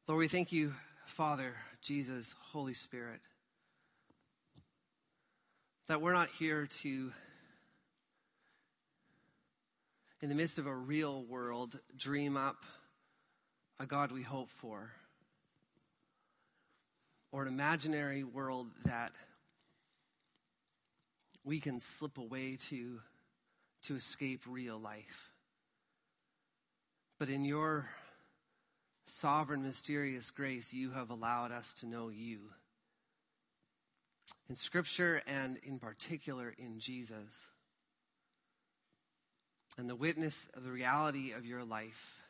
Lord, we thank you, Father, Jesus, Holy Spirit, that we're not here to, in the midst of a real world, dream up a God we hope for, or an imaginary world that we can slip away to escape real life. But in your sovereign, mysterious grace, you have allowed us to know you. In Scripture and in particular in Jesus. And the witness of the reality of your life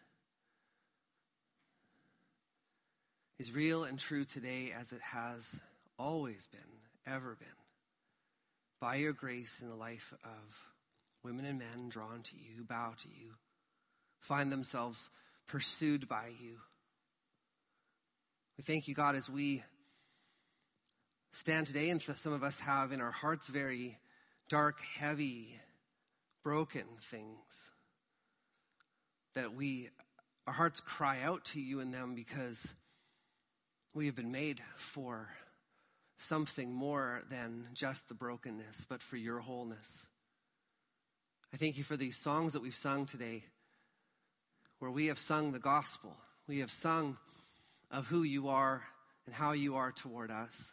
is real and true today as it has always been, ever been. By your grace in the life of women and men drawn to you, bow to you, find themselves pursued by you. We thank you, God, as we stand today, and some of us have in our hearts very dark, heavy, broken things, that our hearts cry out to you in them because we have been made for something more than just the brokenness, but for your wholeness. I thank you for these songs that we've sung today, where we have sung the gospel. We have sung of who you are and how you are toward us.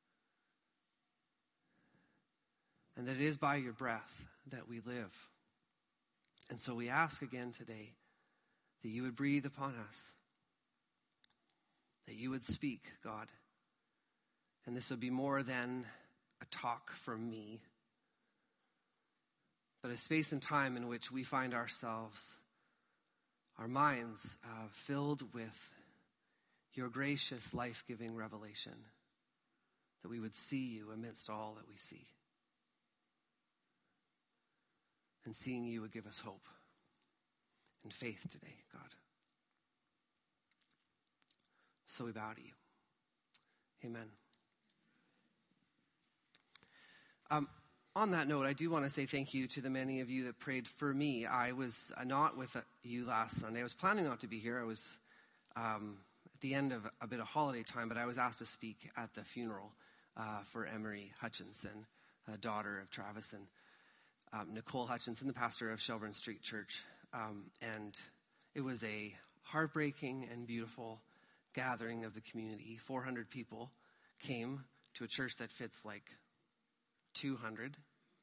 And that it is by your breath that we live. And so we ask again today that you would breathe upon us, that you would speak, God. And this would be more than a talk from me, but a space and time in which we find ourselves, our minds filled with your gracious, life-giving revelation, that we would see you amidst all that we see. And seeing you would give us hope and faith today, God. So we bow to you. Amen. On that note, I do want to say thank you to the many of you that prayed for me. I was not with you last Sunday. I was planning not to be here. I was at the end of a bit of holiday time, but I was asked to speak at the funeral for Emery Hutchinson, daughter of Travis and Nicole Hutchinson, the pastor of Shelburne Street Church. And it was a heartbreaking and beautiful gathering of the community. 400 people came to a church that fits like 200,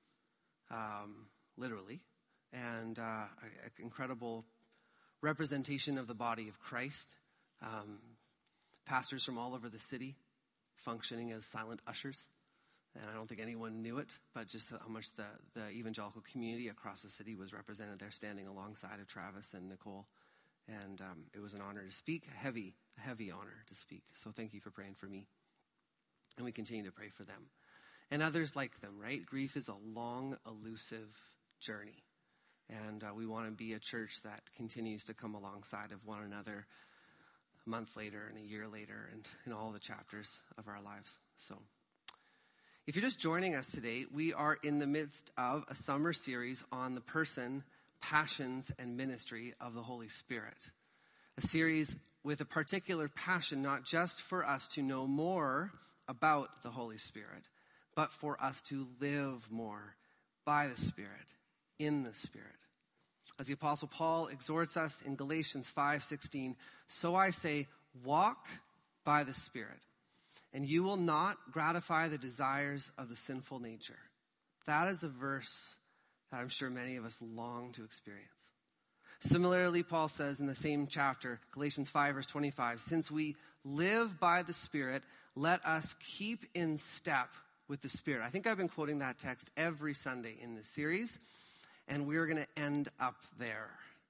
literally, and an incredible representation of the body of Christ. Pastors from all over the city functioning as silent ushers. And I don't think anyone knew it, but just how much the evangelical community across the city was represented there, standing alongside of Travis and Nicole. And it was an honor to speak, a heavy honor to speak. So thank you for praying for me. And we continue to pray for them. And others like them, right? Grief is a long, elusive journey. And we want to be a church that continues to come alongside of one another a month later and a year later and in all the chapters of our lives. So if you're just joining us today, we are in the midst of a summer series on the person, passions, and ministry of the Holy Spirit. A series with a particular passion, not just for us to know more about the Holy Spirit, but for us to live more by the Spirit, in the Spirit. As the Apostle Paul exhorts us in Galatians 5:16, so I say, walk by the Spirit, and you will not gratify the desires of the sinful nature. That is a verse that I'm sure many of us long to experience. Similarly, Paul says in the same chapter, Galatians 5, verse 25, since we live by the Spirit, let us keep in step with the Spirit. I think I've been quoting that text every Sunday in this series, and we're going to end up there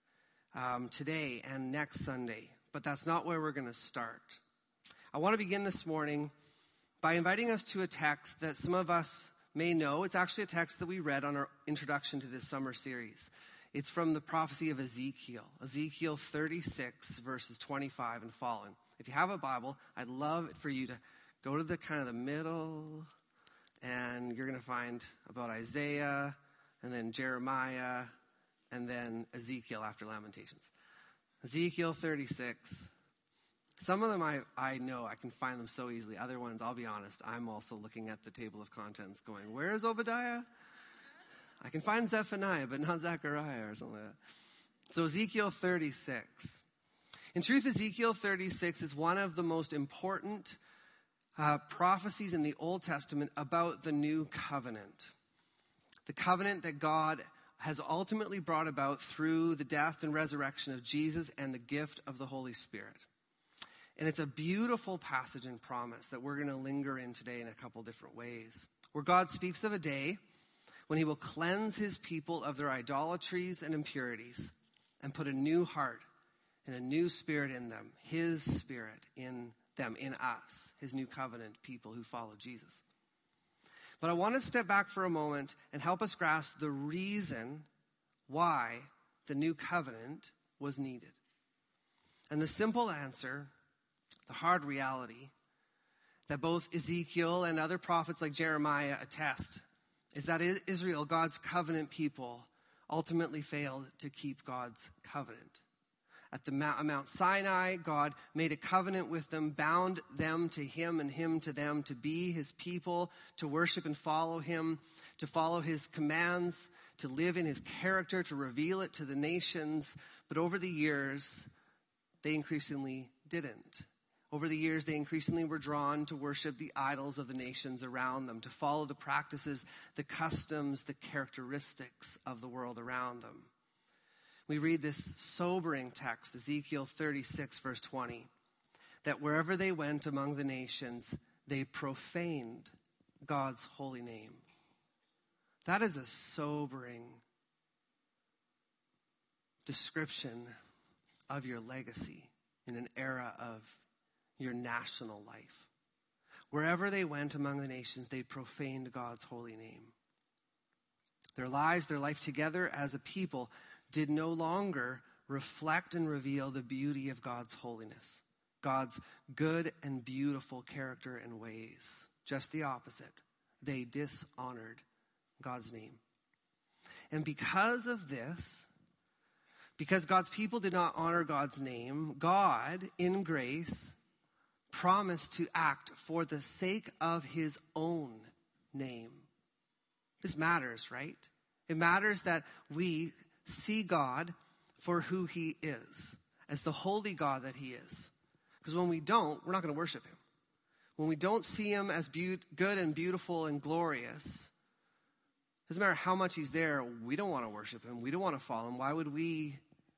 today and next Sunday. But that's not where we're going to start. I want to begin this morning by inviting us to a text that some of us may know. It's actually a text that we read on our introduction to this summer series. It's from the prophecy of Ezekiel, Ezekiel 36, verses 25 and following. If you have a Bible, I'd love it for you to go to the kind of the middle, and you're going to find about Isaiah, and then Jeremiah, and then Ezekiel after Lamentations. Ezekiel 36 Some of them I know, I can find them so easily. Other ones, I'll be honest, I'm also looking at the table of contents going, where is Obadiah? I can find Zephaniah, but not Zechariah or something like that. So Ezekiel 36. In truth, Ezekiel 36 is one of the most important prophecies in the Old Testament about the new covenant. The covenant that God has ultimately brought about through the death and resurrection of Jesus and the gift of the Holy Spirit. And it's a beautiful passage and promise that we're going to linger in today in a couple different ways. Where God speaks of a day when he will cleanse his people of their idolatries and impurities and put a new heart and a new spirit in them, his spirit in them, in us, his new covenant people who follow Jesus. But I want to step back for a moment and help us grasp the reason why the new covenant was needed. And the simple answer, the hard reality, that both Ezekiel and other prophets like Jeremiah attest, is that Israel, God's covenant people, ultimately failed to keep God's covenant. At the Mount Sinai, God made a covenant with them, bound them to him and him to them, to be his people, to worship and follow him, to follow his commands, to live in his character, to reveal it to the nations. But over the years, they increasingly didn't. Over the years, they increasingly were drawn to worship the idols of the nations around them, to follow the practices, the customs, the characteristics of the world around them. We read this sobering text, Ezekiel 36, verse 20, that wherever they went among the nations, they profaned God's holy name. That is a sobering description of your legacy in an era of your national life. Wherever they went among the nations, they profaned God's holy name. Their lives, their life together as a people did no longer reflect and reveal the beauty of God's holiness, God's good and beautiful character and ways. Just the opposite. They dishonored God's name. And because of this, because God's people did not honor God's name, God, in grace, promised to act for the sake of his own name. This matters, right? It matters that we see God for who he is, as the holy God that he is. Because when we don't, we're not going to worship him. When we don't see him as good and beautiful and glorious, doesn't matter how much he's there, we don't want to worship him. We don't want to follow him. Why would we?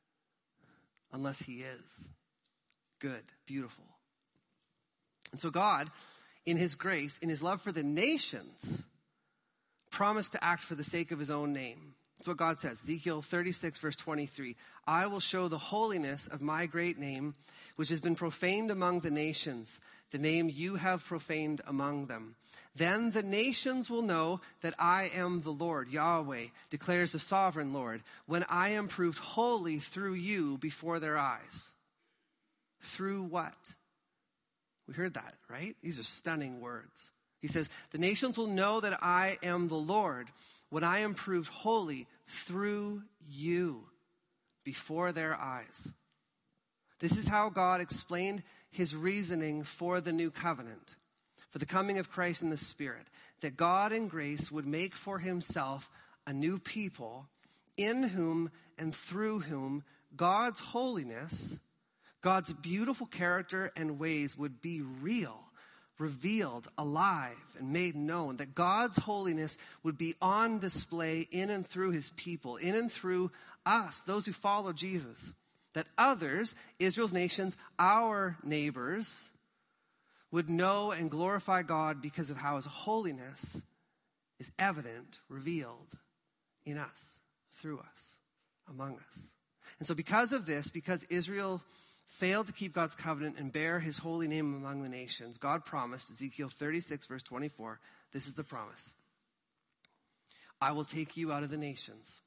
Unless he is good, beautiful. And so God, in his grace, in his love for the nations, promised to act for the sake of his own name. That's what God says. Ezekiel 36, verse 23. I will show the holiness of my great name, which has been profaned among the nations, the name you have profaned among them. Then the nations will know that I am the Lord, Yahweh, declares the sovereign Lord, when I am proved holy through you before their eyes. Through what? We heard that, right? These are stunning words. He says, the nations will know that I am the Lord when I am proved holy through you before their eyes. This is how God explained his reasoning for the new covenant, for the coming of Christ in the Spirit, that God in grace would make for himself a new people in whom and through whom God's holiness, God's beautiful character and ways would be real, revealed, alive, and made known. That God's holiness would be on display in and through his people, in and through us, those who follow Jesus. That others, Israel's nations, our neighbors, would know and glorify God because of how his holiness is evident, revealed in us, through us, among us. And so because of this, because Israel failed to keep God's covenant and bear his holy name among the nations, God promised, Ezekiel 36, verse 24, this is the promise. I will take you out of the nations.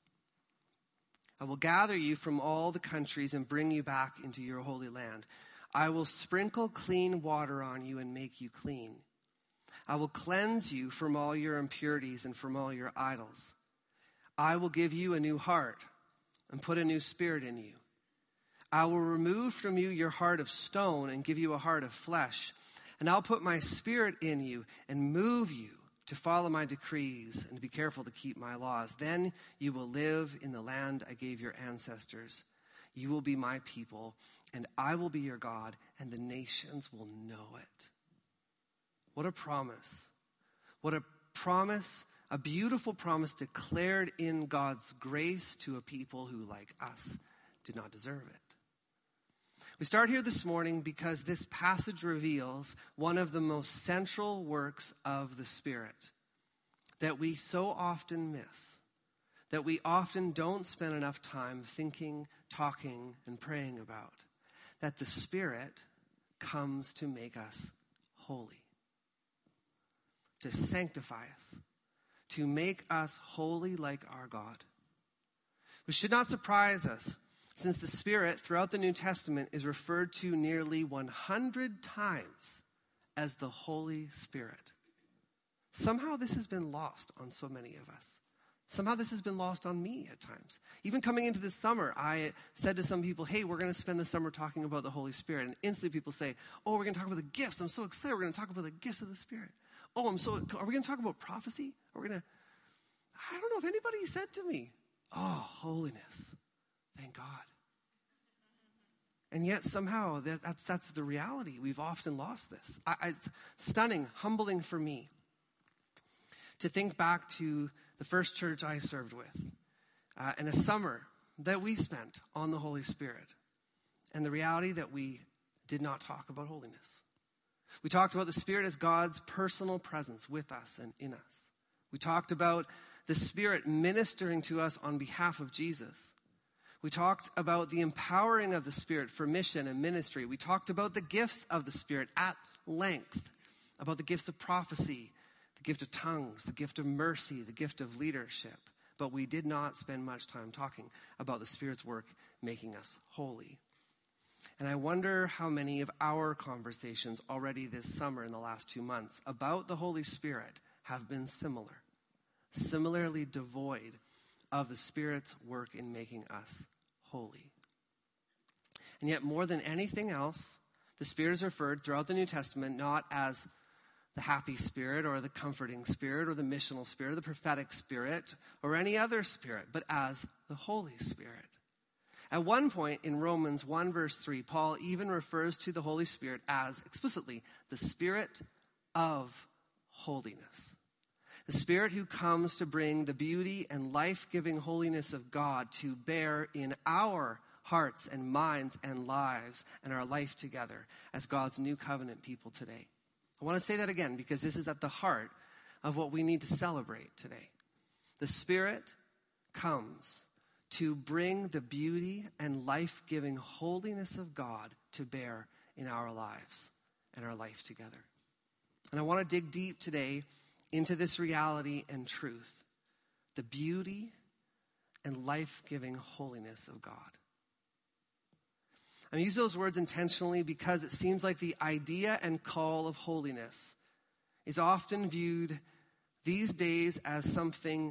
I will gather you from all the countries and bring you back into your holy land. I will sprinkle clean water on you and make you clean. I will cleanse you from all your impurities and from all your idols. I will give you a new heart and put a new spirit in you. I will remove from you your heart of stone and give you a heart of flesh. And I'll put my spirit in you and move you to follow my decrees and to be careful to keep my laws. Then you will live in the land I gave your ancestors. You will be my people, and I will be your God, and the nations will know it. What a promise. What a promise, a beautiful promise declared in God's grace to a people who, like us, did not deserve it. We start here this morning because this passage reveals one of the most central works of the Spirit that we so often miss, that we often don't spend enough time thinking, talking, and praying about, that the Spirit comes to make us holy, to sanctify us, to make us holy like our God. Which should not surprise us, since the Spirit throughout the New Testament is referred to nearly 100 times as the Holy Spirit. Somehow this has been lost on so many of us. Somehow this has been lost on me at times. Even coming into this summer, I said to some people, hey, we're going to spend the summer talking about the Holy Spirit. And instantly people say, oh, we're going to talk about the gifts. I'm so excited. We're going to talk about the gifts of the Spirit. Oh, are we going to talk about prophecy? I don't know if anybody said to me, oh, holiness. Thank God. And yet somehow that's the reality. We've often lost this. It's stunning, humbling for me to think back to the first church I served with and a summer that we spent on the Holy Spirit and the reality that we did not talk about holiness. We talked about the Spirit as God's personal presence with us and in us. We talked about the Spirit ministering to us on behalf of Jesus. We talked about the empowering of the Spirit for mission and ministry. We talked about the gifts of the Spirit at length, about the gifts of prophecy, the gift of tongues, the gift of mercy, the gift of leadership. But we did not spend much time talking about the Spirit's work making us holy. And I wonder how many of our conversations already this summer in the last 2 months about the Holy Spirit have been similarly devoid of the Spirit's work in making us holy. And yet more than anything else, the Spirit is referred throughout the New Testament not as the happy Spirit or the comforting Spirit or the missional Spirit or the prophetic Spirit or any other Spirit, but as the Holy Spirit. At one point in Romans 1 verse 3, Paul even refers to the Holy Spirit as explicitly the Spirit of holiness. The Spirit who comes to bring the beauty and life-giving holiness of God to bear in our hearts and minds and lives and our life together as God's new covenant people today. I want to say that again because this is at the heart of what we need to celebrate today. The Spirit comes to bring the beauty and life-giving holiness of God to bear in our lives and our life together. And I want to dig deep today into this reality and truth, the beauty and life-giving holiness of God. I use those words intentionally because it seems like the idea and call of holiness is often viewed these days as something,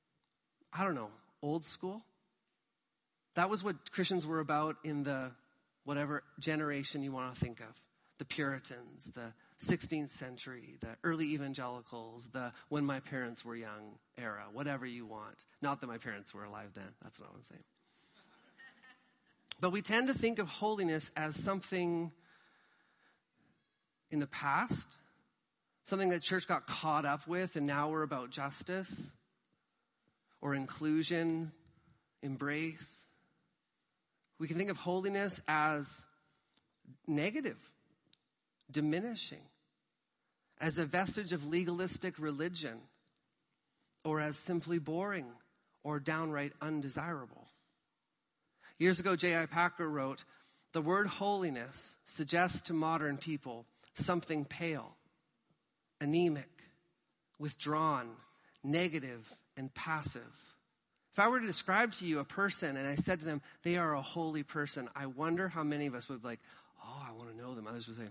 old school. That was what Christians were about in the whatever generation you want to think of. The Puritans, the 16th century, the early evangelicals, the when my parents were young era, whatever you want. Not that my parents were alive then. That's not what I'm saying. But we tend to think of holiness as something in the past, something that church got caught up with, and now we're about justice or inclusion, embrace. We can think of holiness as negative, diminishing, as a vestige of legalistic religion, or as simply boring or downright undesirable. Years ago, J.I. Packer wrote, "The word holiness suggests to modern people something pale, anemic, withdrawn, negative, and passive. If I were to describe to you a person and I said to them, they are a holy person, I wonder how many of us would be like, oh, I want to know them. Others would say,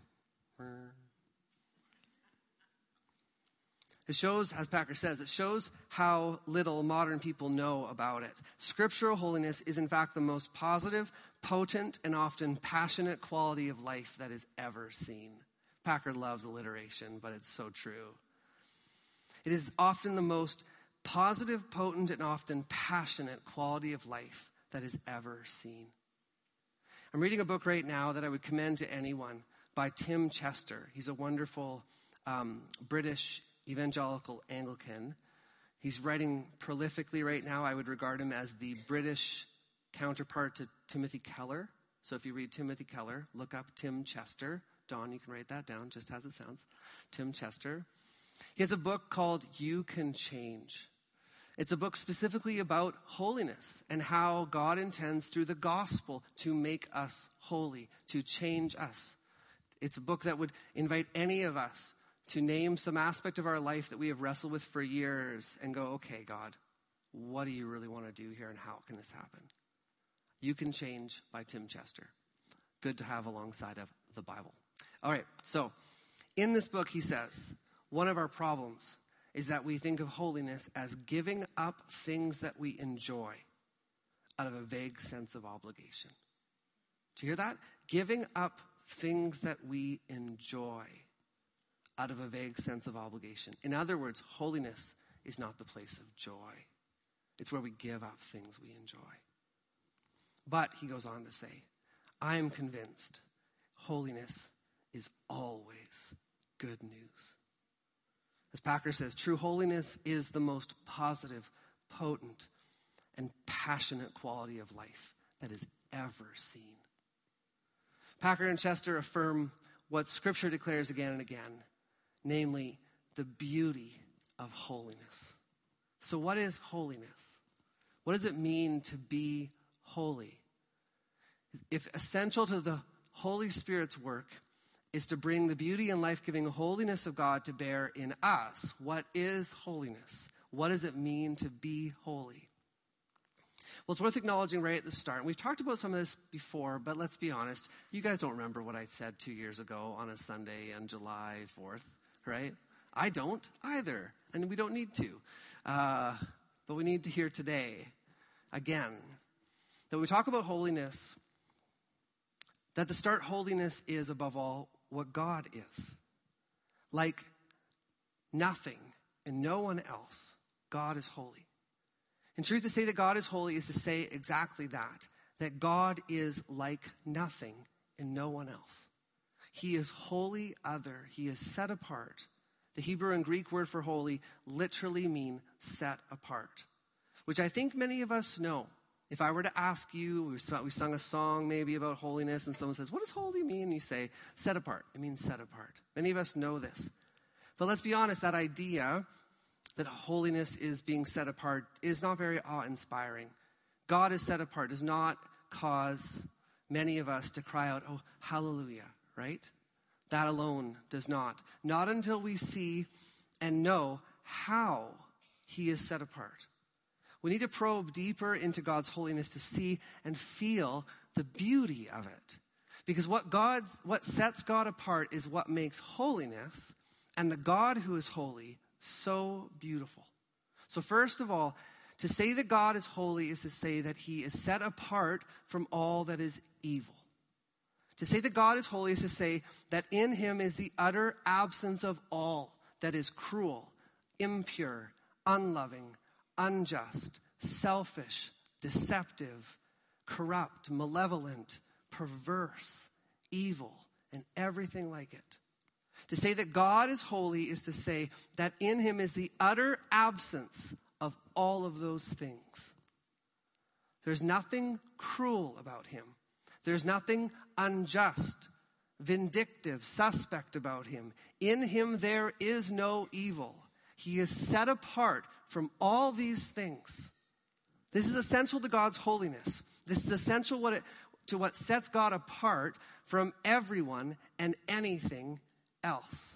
It shows, as Packer says, it shows how little modern people know about it. Scriptural holiness is in fact the most positive, potent, and often passionate quality of life that is ever seen. Packer loves alliteration, but it's so true. It is often the most positive, potent, and often passionate quality of life that is ever seen. I'm reading a book right now that I would commend to anyone by Tim Chester. He's a wonderful British evangelical Anglican. He's writing prolifically right now. I would regard him as the British counterpart to Timothy Keller. So if you read Timothy Keller, look up Tim Chester. Dawn, you can write that down just as it sounds. Tim Chester. He has a book called You Can Change. It's a book specifically about holiness and how God intends through the gospel to make us holy, to change us. It's a book that would invite any of us to name some aspect of our life that we have wrestled with for years and go, okay, God, what do you really want to do here and how can this happen? You Can Change by Tim Chester. Good to have alongside of the Bible. All right, so in this book he says, one of our problems is that we think of holiness as giving up things that we enjoy out of a vague sense of obligation. Do you hear that? Giving up things that we enjoy out of a vague sense of obligation. In other words, holiness is not the place of joy. It's where we give up things we enjoy. But he goes on to say, I am convinced holiness is always good news. As Packer says, true holiness is the most positive, potent, and passionate quality of life that is ever seen. Packer and Chester affirm what Scripture declares again and again, namely the beauty of holiness. So what is holiness? What does it mean to be holy? If essential to the Holy Spirit's work is to bring the beauty and life-giving holiness of God to bear in us, what is holiness? What does it mean to be holy? Well, it's worth acknowledging right at the start. And we've talked about some of this before, but let's be honest. You guys don't remember what I said 2 years ago on a Sunday on July 4th, right? I don't either, and we don't need to. But we need to hear today, again, that when we talk about holiness, that the start holiness is above all what God is. Like nothing and no one else, God is holy. In truth, to say that God is holy is to say exactly that God is like nothing and no one else. He is wholly other. He is set apart. The Hebrew and Greek word for holy literally mean set apart, which I think many of us know. If I were to ask you, we sung a song maybe about holiness, and someone says, what does holy mean? And you say, set apart. It means set apart. Many of us know this. But let's be honest, that idea that holiness is being set apart is not very awe-inspiring. God is set apart does not cause many of us to cry out, oh, hallelujah, right? That alone does not. Not until we see and know how he is set apart. We need to probe deeper into God's holiness to see and feel the beauty of it. Because what sets God apart is what makes holiness and the God who is holy so beautiful. So first of all, to say that God is holy is to say that he is set apart from all that is evil. To say that God is holy is to say that in him is the utter absence of all that is cruel, impure, unloving, unjust, selfish, deceptive, corrupt, malevolent, perverse, evil, and everything like it. To say that God is holy is to say that in him is the utter absence of all of those things. There's nothing cruel about him. There's nothing unjust, vindictive, suspect about him. In him there is no evil. He is set apart from all these things. This is essential to God's holiness. This is essential to what sets God apart from everyone and anything else.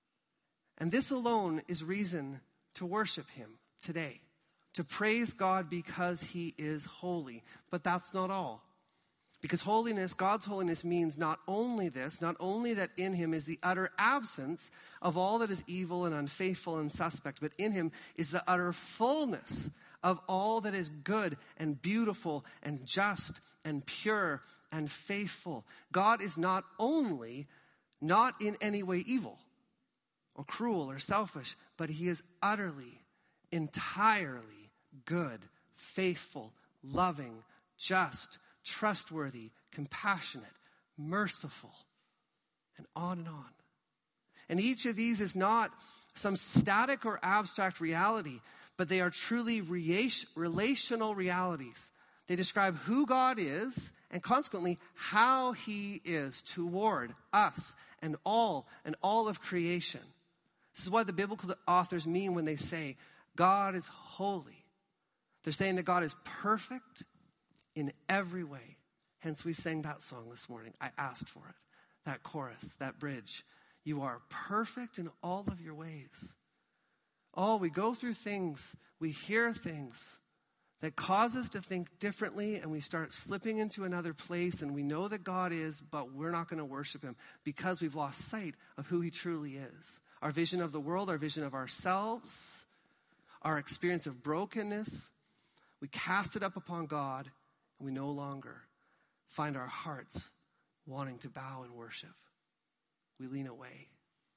And this alone is reason to worship him today, to praise God because he is holy. But that's not all. Because holiness, God's holiness means not only this, not only that in him is the utter absence of all that is evil and unfaithful and suspect, but in him is the utter fullness of all that is good and beautiful and just and pure and faithful. God is not only not in any way evil or cruel or selfish, but he is utterly, entirely good, faithful, loving, just, trustworthy, compassionate, merciful, and on and on. And each of these is not some static or abstract reality, but they are truly relational realities. They describe who God is and consequently how he is toward us and all of creation. This is what the biblical authors mean when they say God is holy. They're saying that God is perfect in every way. Hence we sang that song this morning. I asked for it. That chorus, that bridge. You are perfect in all of your ways. Oh, we go through things, we hear things that cause us to think differently, and we start slipping into another place, and we know that God is, but we're not going to worship him because we've lost sight of who he truly is. Our vision of the world, our vision of ourselves, our experience of brokenness, we cast it up upon God, and we no longer find our hearts wanting to bow and worship. We lean away.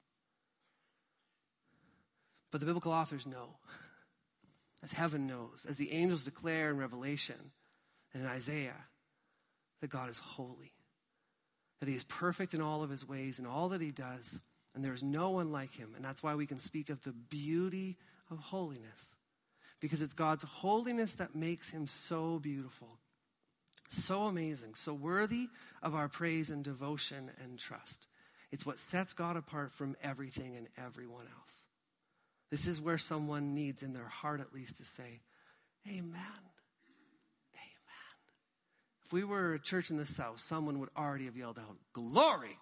But the biblical authors know, as heaven knows, as the angels declare in Revelation and in Isaiah, that God is holy, that he is perfect in all of his ways and all that he does, and there is no one like him. And that's why we can speak of the beauty of holiness, because it's God's holiness that makes him so beautiful, so amazing, so worthy of our praise and devotion and trust. It's what sets God apart from everything and everyone else. This is where someone needs in their heart at least to say, amen, amen. If we were a church in the South, someone would already have yelled out, glory,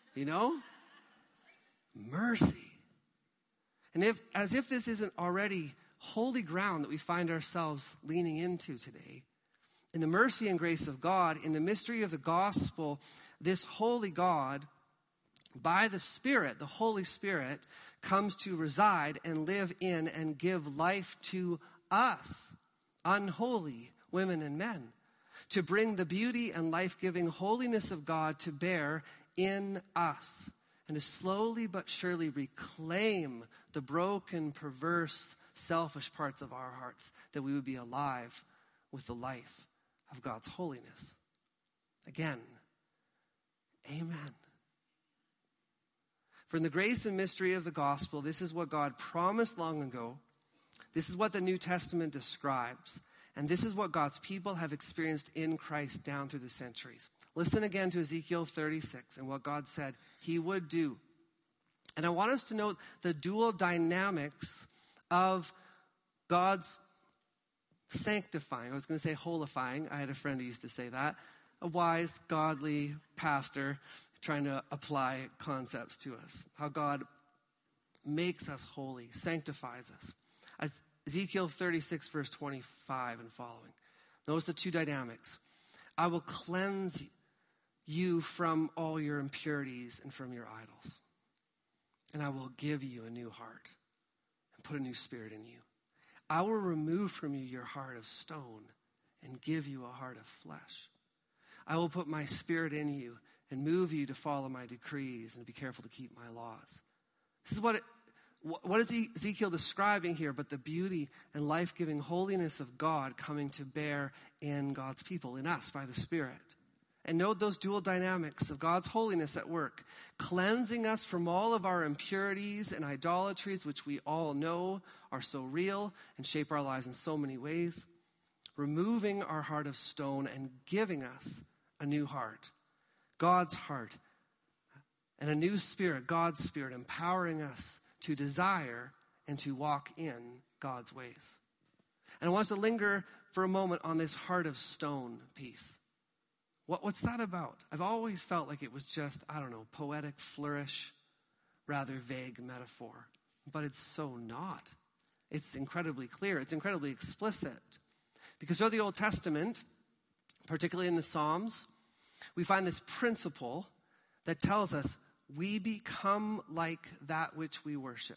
mercy. And as if this isn't already holy ground that we find ourselves leaning into today, in the mercy and grace of God, in the mystery of the gospel, this holy God, by the Spirit, the Holy Spirit, comes to reside and live in and give life to us, unholy women and men, to bring the beauty and life-giving holiness of God to bear in us, and to slowly but surely reclaim the broken, perverse, selfish parts of our hearts, that we would be alive with the life of God's holiness. Again, amen. For in the grace and mystery of the gospel, this is what God promised long ago. This is what the New Testament describes. And this is what God's people have experienced in Christ down through the centuries. Listen again to Ezekiel 36 and what God said he would do. And I want us to note the dual dynamics of God's sanctifying. I was going to say holifying. I had a friend who used to say that. A wise, godly pastor trying to apply concepts to us. How God makes us holy, sanctifies us. As Ezekiel 36, verse 25 and following. Notice the two dynamics. I will cleanse you from all your impurities and from your idols. And I will give you a new heart and put a new spirit in you. I will remove from you your heart of stone and give you a heart of flesh. I will put my spirit in you and move you to follow my decrees and be careful to keep my laws. This is what is Ezekiel describing here but the beauty and life-giving holiness of God coming to bear in God's people, in us by the Spirit. And note those dual dynamics of God's holiness at work, cleansing us from all of our impurities and idolatries, which we all know are so real and shape our lives in so many ways, removing our heart of stone and giving us a new heart, God's heart, and a new spirit, God's Spirit, empowering us to desire and to walk in God's ways. And I want us to linger for a moment on this heart of stone piece. What's that about? I've always felt like it was just, poetic flourish, rather vague metaphor. But it's so not. It's incredibly clear. It's incredibly explicit. Because throughout the Old Testament, particularly in the Psalms, we find this principle that tells us we become like that which we worship.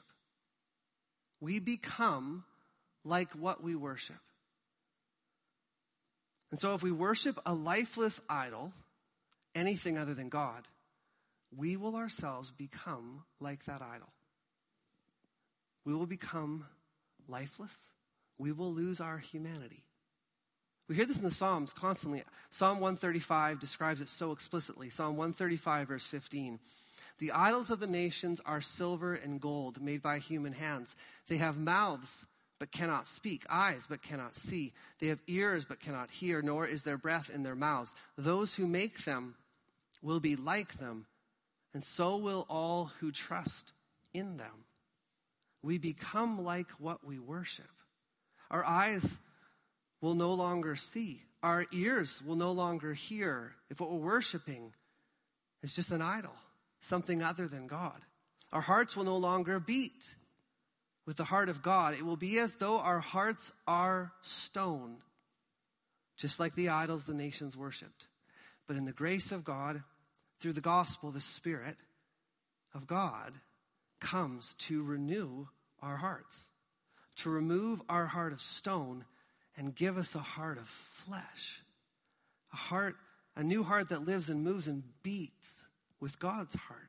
We become like what we worship. And so if we worship a lifeless idol, anything other than God, we will ourselves become like that idol. We will become lifeless. We will lose our humanity. We hear this in the Psalms constantly. Psalm 135 describes it so explicitly. Psalm 135, verse 15. The idols of the nations are silver and gold made by human hands. They have mouths but cannot speak, eyes but cannot see. They have ears but cannot hear, nor is there breath in their mouths. Those who make them will be like them, and so will all who trust in them. We become like what we worship. Our eyes will no longer see. Our ears will no longer hear if what we're worshiping is just an idol, something other than God. Our hearts will no longer beat with the heart of God. It will be as though our hearts are stone, just like the idols the nations worshipped. But in the grace of God, through the gospel, the Spirit of God comes to renew our hearts, to remove our heart of stone and give us a heart of flesh, a new heart that lives and moves and beats with God's heart,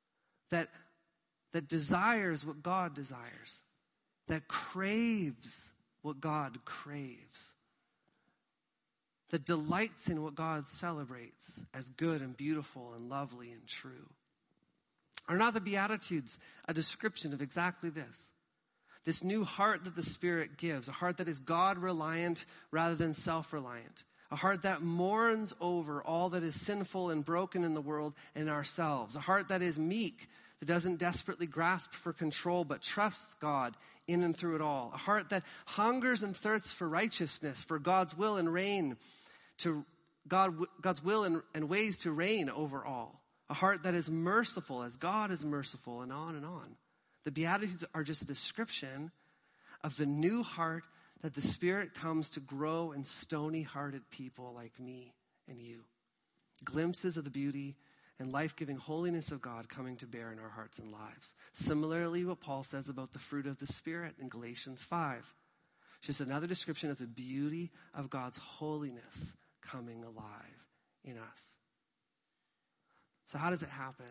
that desires what God desires, that craves what God craves, that delights in what God celebrates as good and beautiful and lovely and true. Are not the Beatitudes a description of exactly this? This new heart that the Spirit gives, a heart that is God-reliant rather than self-reliant, a heart that mourns over all that is sinful and broken in the world and in ourselves, a heart that is meek, that doesn't desperately grasp for control but trusts God in and through it all, a heart that hungers and thirsts for righteousness, for God's will and reign, God's will and ways to reign over all, a heart that is merciful as God is merciful, and on and on. The Beatitudes are just a description of the new heart that the Spirit comes to grow in stony-hearted people like me and you. Glimpses of the beauty and life-giving holiness of God coming to bear in our hearts and lives. Similarly, what Paul says about the fruit of the Spirit in Galatians 5. Just another description of the beauty of God's holiness coming alive in us. So how does it happen?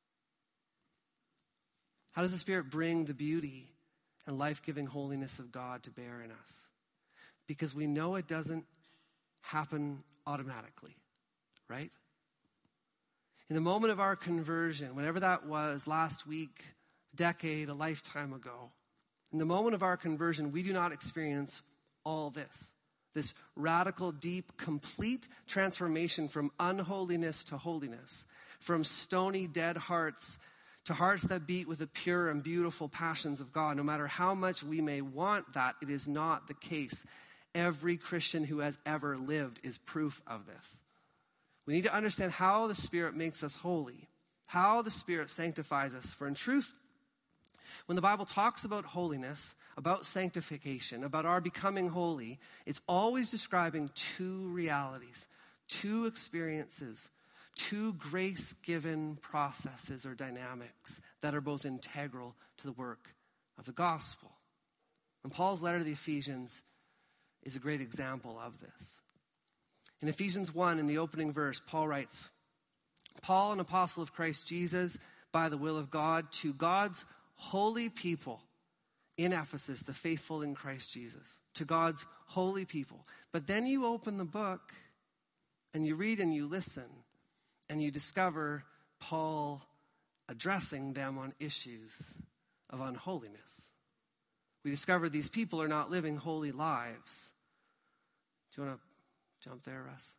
How does the Spirit bring the beauty and life-giving holiness of God to bear in us? Because we know it doesn't happen automatically, right? In the moment of our conversion, whenever that was, last week, a decade, a lifetime ago, in the moment of our conversion, we do not experience all this radical, deep, complete transformation from unholiness to holiness, from stony, dead hearts to hearts that beat with the pure and beautiful passions of God. No matter how much we may want that, it is not the case. Every Christian who has ever lived is proof of this. We need to understand how the Spirit makes us holy, how the Spirit sanctifies us. For in truth, when the Bible talks about holiness, about sanctification, about our becoming holy, it's always describing two realities, two experiences, two grace-given processes or dynamics that are both integral to the work of the gospel. And Paul's letter to the Ephesians is a great example of this. In Ephesians 1, in the opening verse, Paul writes, Paul, an apostle of Christ Jesus, by the will of God, to God's holy people in Ephesus, the faithful in Christ Jesus. To God's holy people. But then you open the book and you read and you listen and you discover Paul addressing them on issues of unholiness. We discover these people are not living holy lives. Do you want to jump there, Russ?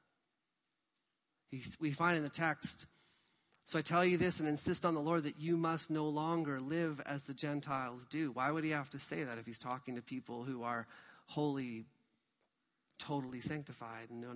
We find in the text, so I tell you this and insist on the Lord that you must no longer live as the Gentiles do. Why would he have to say that if he's talking to people who are holy, totally sanctified? No.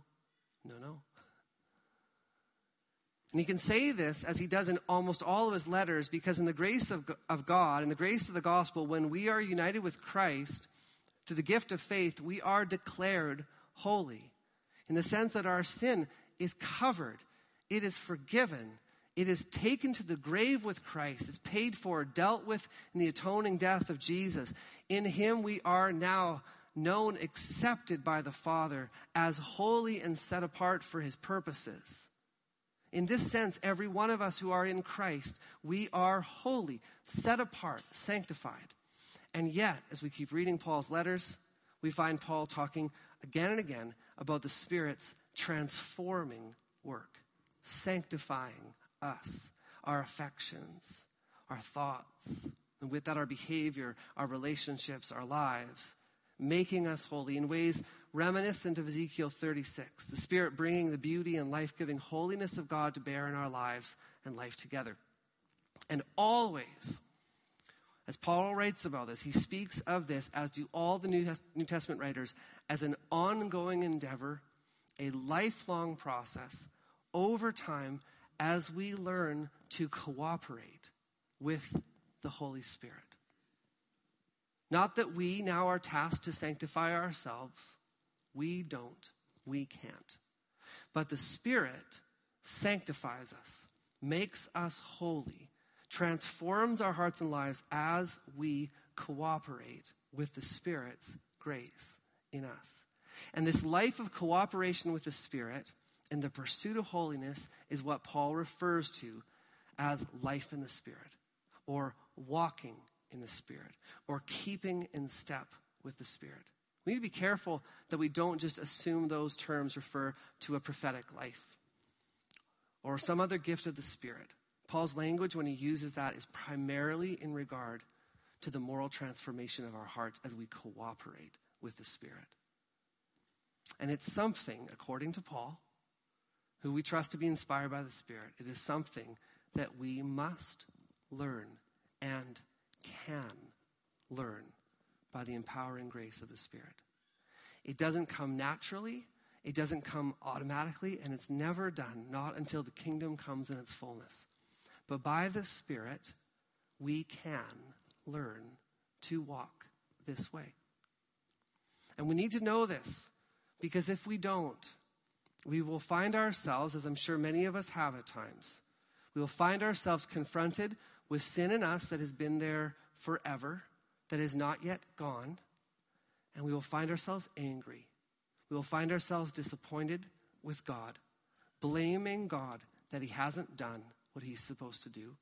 And he can say this, as he does in almost all of his letters, because in the grace of God, in the grace of the gospel, when we are united with Christ, through the gift of faith, we are declared holy. In the sense that our sin is covered. It is forgiven. It is taken to the grave with Christ. It's paid for, dealt with in the atoning death of Jesus. In him we are now known, accepted by the Father as holy and set apart for his purposes. In this sense, every one of us who are in Christ, we are holy, set apart, sanctified. And yet, as we keep reading Paul's letters, we find Paul talking again and again about the Spirit's transforming work, sanctifying us, our affections, our thoughts, and with that our behavior, our relationships, our lives, making us holy in ways reminiscent of Ezekiel 36, the Spirit bringing the beauty and life-giving holiness of God to bear in our lives and life together. And always, as Paul writes about this, he speaks of this, as do all the New Testament writers, as an ongoing endeavor, a lifelong process, over time, as we learn to cooperate with the Holy Spirit. Not that we now are tasked to sanctify ourselves. We don't. We can't. But the Spirit sanctifies us, makes us holy, transforms our hearts and lives as we cooperate with the Spirit's grace in us. And this life of cooperation with the Spirit and the pursuit of holiness is what Paul refers to as life in the Spirit, or walking in the Spirit, or keeping in step with the Spirit. We need to be careful that we don't just assume those terms refer to a prophetic life or some other gift of the Spirit. Paul's language, when he uses that, is primarily in regard to the moral transformation of our hearts as we cooperate with the Spirit. And it's something, according to Paul, who we trust to be inspired by the Spirit, it is something that we must learn and can learn by the empowering grace of the Spirit. It doesn't come naturally, it doesn't come automatically, and it's never done, not until the kingdom comes in its fullness. But by the Spirit, we can learn to walk this way. And we need to know this, because if we don't, we will find ourselves, as I'm sure many of us have at times, we will find ourselves confronted with sin in us that has been there forever, that is not yet gone, and we will find ourselves angry. We will find ourselves disappointed with God, blaming God that he hasn't done what he's supposed to do.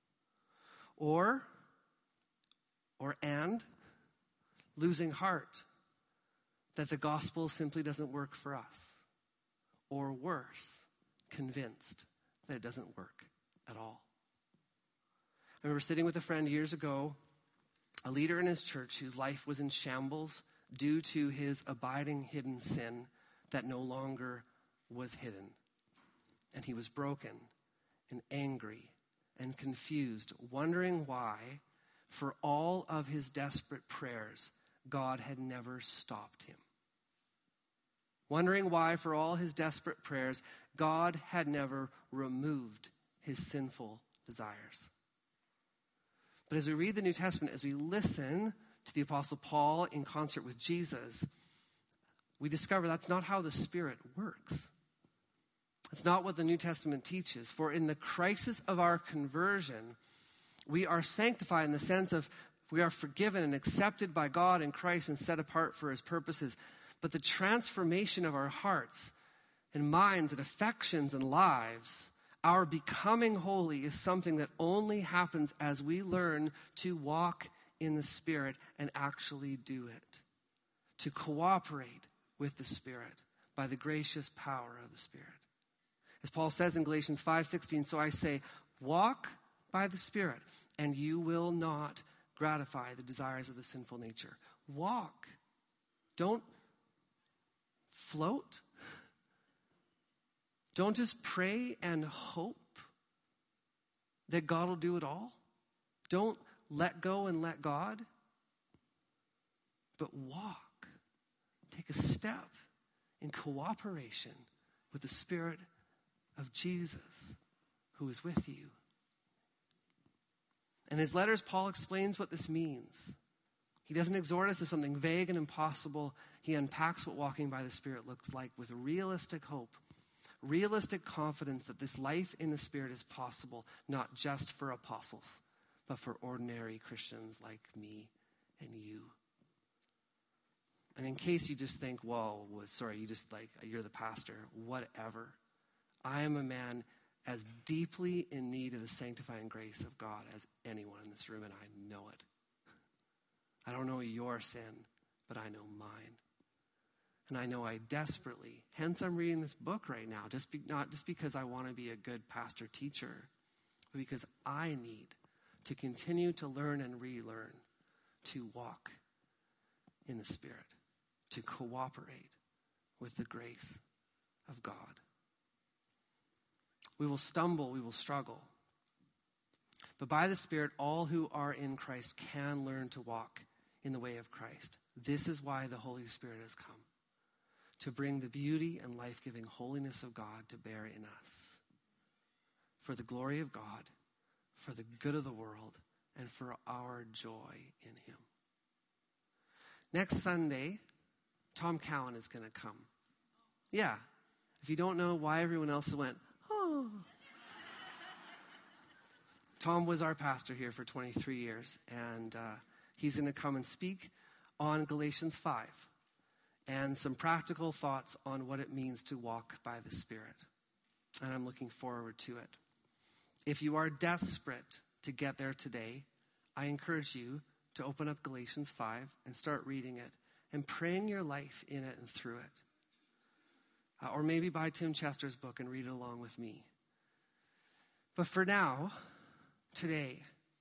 And losing heart that the gospel simply doesn't work for us. Or worse, convinced that it doesn't work at all. I remember sitting with a friend years ago, a leader in his church whose life was in shambles due to his abiding hidden sin that no longer was hidden. And he was broken and angry and confused, wondering why, for all of his desperate prayers, God had never stopped him. Wondering why, for all his desperate prayers, God had never removed his sinful desires. But as we read the New Testament, as we listen to the Apostle Paul in concert with Jesus, we discover that's not how the Spirit works. That's not what the New Testament teaches. For in the crisis of our conversion, we are sanctified in the sense of we are forgiven and accepted by God in Christ and set apart for his purposes. But the transformation of our hearts and minds and affections and lives, our becoming holy, is something that only happens as we learn to walk in the Spirit and actually do it. To cooperate with the Spirit by the gracious power of the Spirit. As Paul says in Galatians 5:16, so I say, walk by the Spirit, and you will not gratify the desires of the sinful nature. Walk. Don't float. Don't just pray and hope that God will do it all. Don't let go and let God. But walk. Take a step in cooperation with the Spirit of Jesus who is with you. In his letters, Paul explains what this means. He doesn't exhort us to something vague and impossible. He unpacks what walking by the Spirit looks like with realistic hope, realistic confidence that this life in the Spirit is possible, not just for apostles, but for ordinary Christians like me and you. And in case you just think, you're the pastor, whatever. I am a man as deeply in need of the sanctifying grace of God as anyone in this room, and I know it. I don't know your sin, but I know mine. And I know I desperately, hence I'm reading this book right now, not just because I want to be a good pastor teacher, but because I need to continue to learn and relearn, to walk in the Spirit, to cooperate with the grace of God. We will stumble, we will struggle. But by the Spirit, all who are in Christ can learn to walk in the way of Christ. This is why the Holy Spirit has come, to bring the beauty and life-giving holiness of God to bear in us, for the glory of God, for the good of the world, and for our joy in him. Next Sunday, Tom Cowan is going to come. Yeah. If you don't know why everyone else went, oh. Tom was our pastor here for 23 years, and he's going to come and speak on Galatians 5 and some practical thoughts on what it means to walk by the Spirit. And I'm looking forward to it. If you are desperate to get there today, I encourage you to open up Galatians 5 and start reading it and praying your life in it and through it. Or maybe buy Tim Chester's book and read it along with me. But for now, today,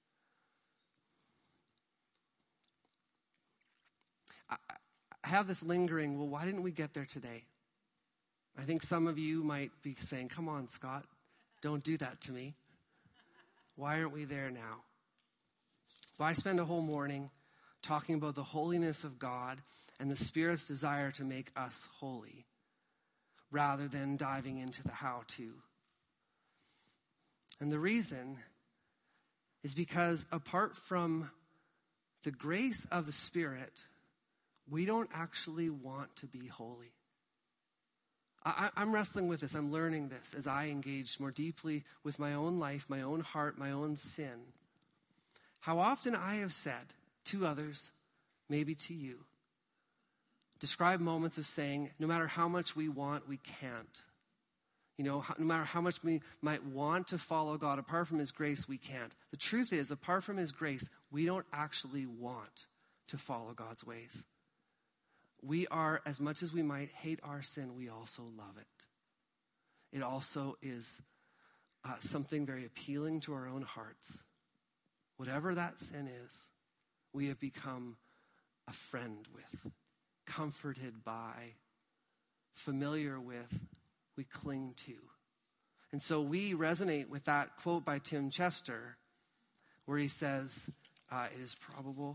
I have this lingering, well, why didn't we get there today? I think some of you might be saying, come on, Scott, don't do that to me. Why aren't we there now? Well, I spend a whole morning talking about the holiness of God and the Spirit's desire to make us holy, rather than diving into the how-to. And the reason is because apart from the grace of the Spirit, we don't actually want to be holy. I'm wrestling with this. I'm learning this as I engage more deeply with my own life, my own heart, my own sin. How often I have said to others, maybe to you, describe moments of saying, no matter how much we want, we can't. You know, no matter how much we might want to follow God, apart from his grace, we can't. The truth is, apart from his grace, we don't actually want to follow God's ways. We are, as much as we might hate our sin, we also love it. It also is something very appealing to our own hearts. Whatever that sin is, we have become a friend with, comforted by, familiar with, we cling to. And so we resonate with that quote by Tim Chester, where he says, it is probable,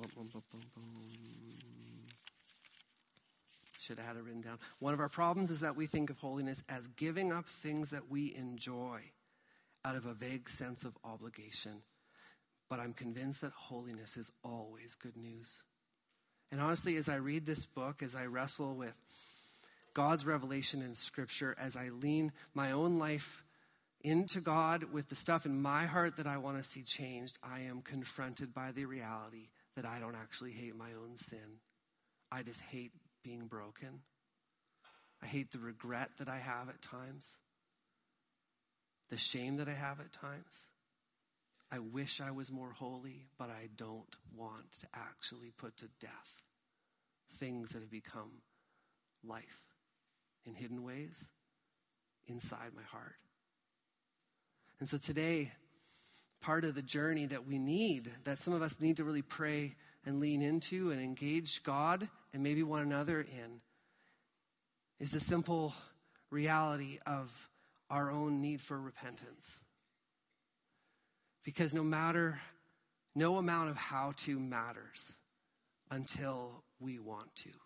should have had it written down. One of our problems is that we think of holiness as giving up things that we enjoy out of a vague sense of obligation. But I'm convinced that holiness is always good news. And honestly, as I read this book, as I wrestle with God's revelation in Scripture, as I lean my own life into God with the stuff in my heart that I want to see changed, I am confronted by the reality that I don't actually hate my own sin. I just hate being broken. I hate the regret that I have at times, the shame that I have at times. I wish I was more holy, but I don't want to actually put to death things that have become life in hidden ways inside my heart. And so today, part of the journey that we need, that some of us need to really pray and lean into and engage God and maybe one another in, is the simple reality of our own need for repentance. Because no amount of how-to matters until we want to.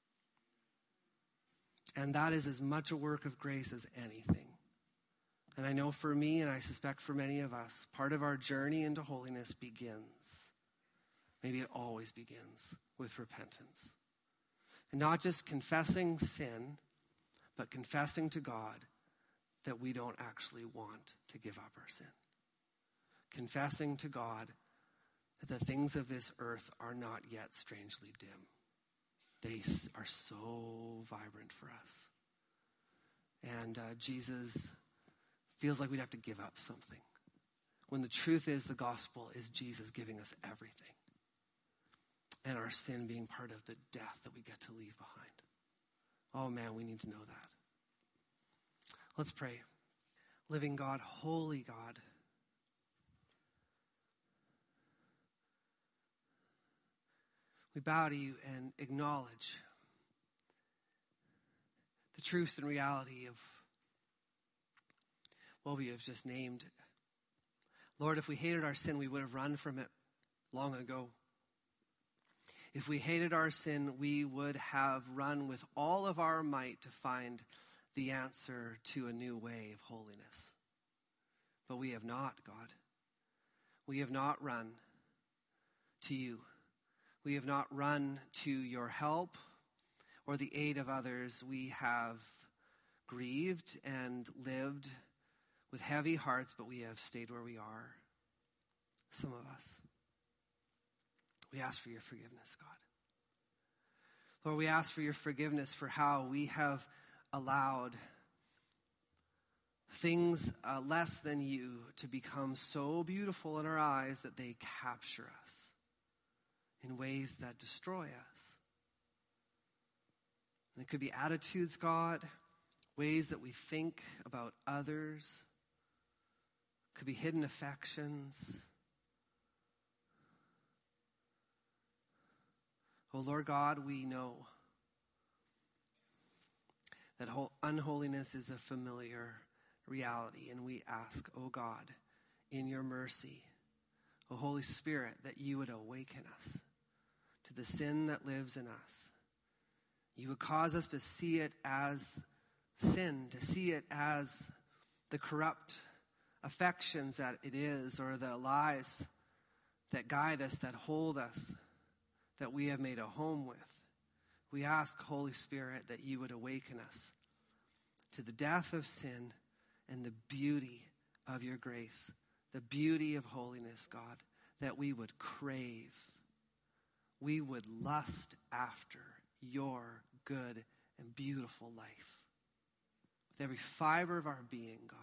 And that is as much a work of grace as anything. And I know for me, and I suspect for many of us, part of our journey into holiness begins, maybe it always begins, with repentance. And not just confessing sin, but confessing to God that we don't actually want to give up our sin. Confessing to God that the things of this earth are not yet strangely dim. They are so vibrant for us. And Jesus, feels like we'd have to give up something. When the truth is, the gospel is Jesus giving us everything. And our sin being part of the death that we get to leave behind. Oh man, we need to know that. Let's pray. Living God, holy God, we bow to you and acknowledge the truth and reality of what we have just named. Lord, if we hated our sin, we would have run from it long ago. If we hated our sin, we would have run with all of our might to find the answer to a new way of holiness. But we have not, God. We have not run to you. We have not run to your help or the aid of others. We have grieved and lived with heavy hearts, but we have stayed where we are. Some of us. We ask for your forgiveness, God. Lord, we ask for your forgiveness for how we have allowed things less than you to become so beautiful in our eyes that they capture us in ways that destroy us. And it could be attitudes, God, ways that we think about others. It could be hidden affections. Oh, Lord God, we know that unholiness is a familiar reality, and we ask, oh God, in your mercy, oh Holy Spirit, that you would awaken us to the sin that lives in us. You would cause us to see it as sin, to see it as the corrupt affections that it is, or the lies that guide us, that hold us, that we have made a home with. We ask, Holy Spirit, that you would awaken us to the death of sin and the beauty of your grace, the beauty of holiness, God, that we would crave, we would lust after your good and beautiful life with every fiber of our being, God.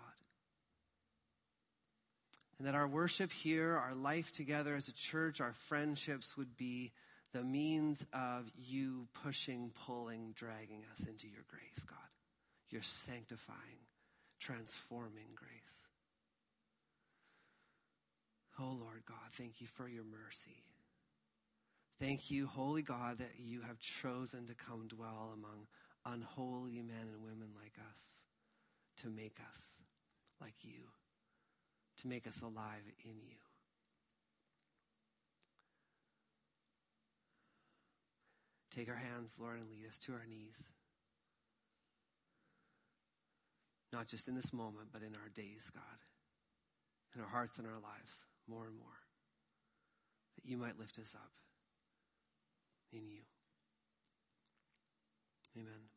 And that our worship here, our life together as a church, our friendships would be the means of you pushing, pulling, dragging us into your grace, God. Your sanctifying, transforming grace. Oh, Lord God, thank you for your mercy. Thank you, Holy God, that you have chosen to come dwell among unholy men and women like us, to make us like you, to make us alive in you. Take our hands, Lord, and lead us to our knees. Not just in this moment, but in our days, God. In our hearts and our lives, more and more. That you might lift us up in you. Amen.